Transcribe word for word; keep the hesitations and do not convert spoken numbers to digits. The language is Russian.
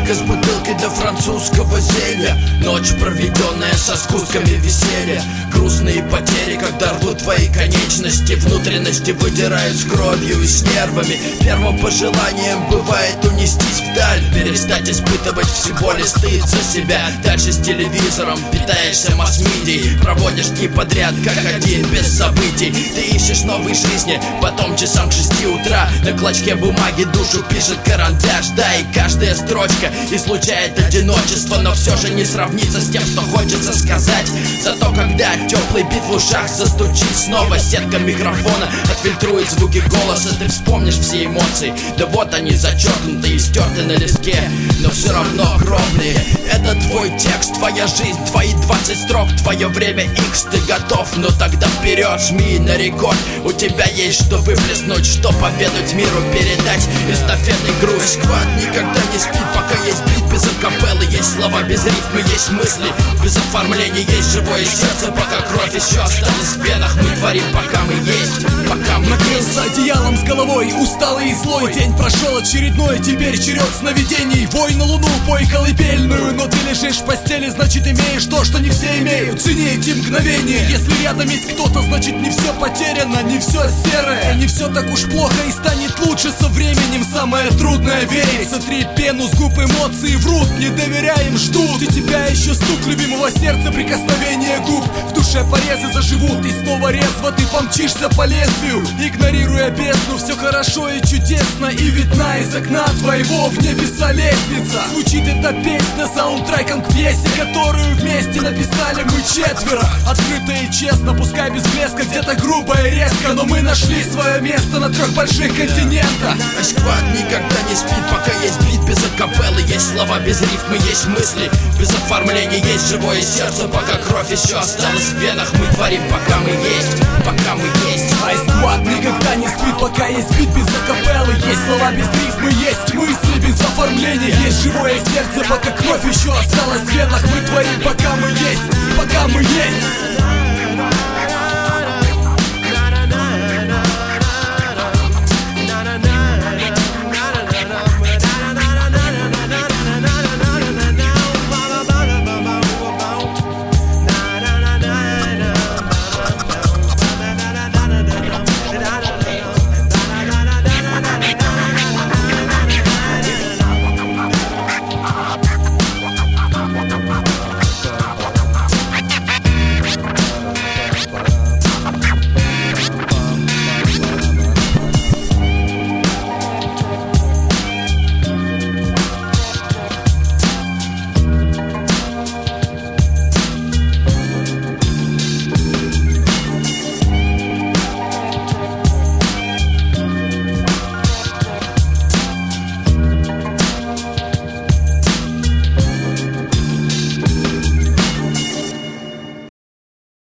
только с бутылкой для французского зелья. Ночь, проведенная со скусками веселья. Грустные потери, когда рвут твои конечности. Внутренности выдирают с кровью и с нервами. Первым пожеланием бывает унестись вдаль, перестать испытывать всего лишь стыд за себя. Дальше с телевизором питаешься масс-медией. Проводишь дни подряд, как один, без событий. Ты ищешь новой жизни, потом часам к шести утра на клочке бумаги душу пишет карандаш. Да, и каждая строчка излучает одиночество, но все же не сравнится с тем, что хочется сказать. Зато когда теплый бит в ушах застучит снова, сетка микрофона отфильтрует звуки голоса, ты вспомнишь все эмоции. Да вот они зачеркнуты и стерты на листке, но все равно огромные. Это твой текст, твоя жизнь, твои двадцать строк, твое время икс. Ты готов, но тогда вперед, жми на рекорд. У тебя есть что выплеснуть, что поведать миру, передать эстафетный груз. Сквад никогда не спит, пока есть бит без акапеллы. Есть слова без рифмы, есть мысли без оформления. Есть живое сердце, пока кровь еще осталась в венах. Мы творим, пока мы есть, пока мы накрылся одеялом с головой, усталый и злой. День прошел очередной, теперь черед сновидений. Вой на луну, пой колыбельную. Но ты лежишь в постели, значит имеешь то, что не все имеют. Цени эти мгновения. Если рядом есть кто-то, значит не все потеряно, не все серое, не все так уж плохо и станет лучше со временем. Самое трудное верить. Сотри пену с губ, эмоции врут, не доверяем, ждут. И тебя еще стук любимого сердца, прикосновение губ. В душе порезы заживут, и снова резво ты помчишься по лезвию, игнорируя бездну. Все хорошо и чудесно, и видна из окна твоего в небеса лестница. Звучит эта песня саундтреком к пьесе, которую вместе написали мы четверо. Открыто и честно, пускай без блеска, где-то грубо и резко, но мы нашли свое место на трех больших континентах. Сквад никогда не спит, пока есть бит без акапеллы. Есть слова без рифмы, есть мысли без оформления. Есть живое сердце, пока кровь еще осталась в венах. Мы творим, пока мы есть, пока мы есть. Сквад никогда не спит, пока есть бит без акапеллы. Есть слова без рифмы, есть